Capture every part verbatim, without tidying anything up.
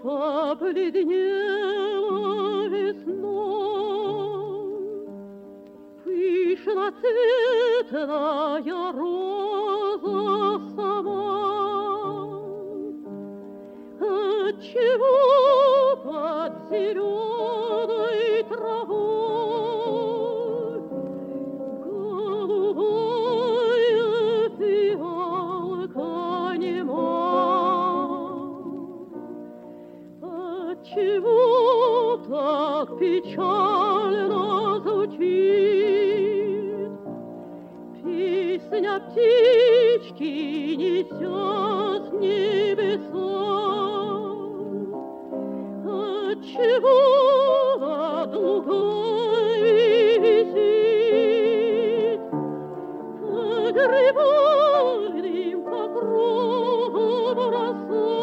Побледнела весной пышноцветная роза сама. Отчего под зеленой травой голубая фиалка нема? Отчего так печально звучит песня птички, неся с небеса? Отчего над лугой висит погребальным покровом роса?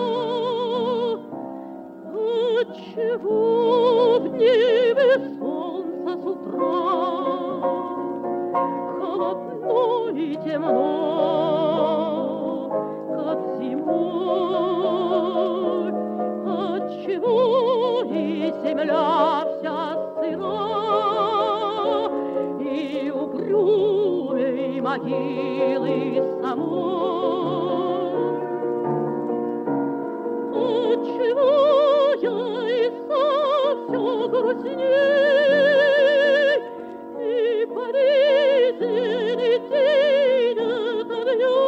Отчего в небе солнце с утра холодно и темно, как зимой? Отчего и земля вся сыра, и угрюмой могилы самой? Отчего я и сам все грустней, и болезненный день ото дня?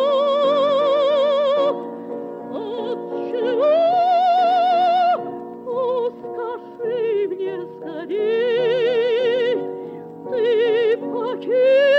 Отчего? О, скажи мне скорей, ты покинь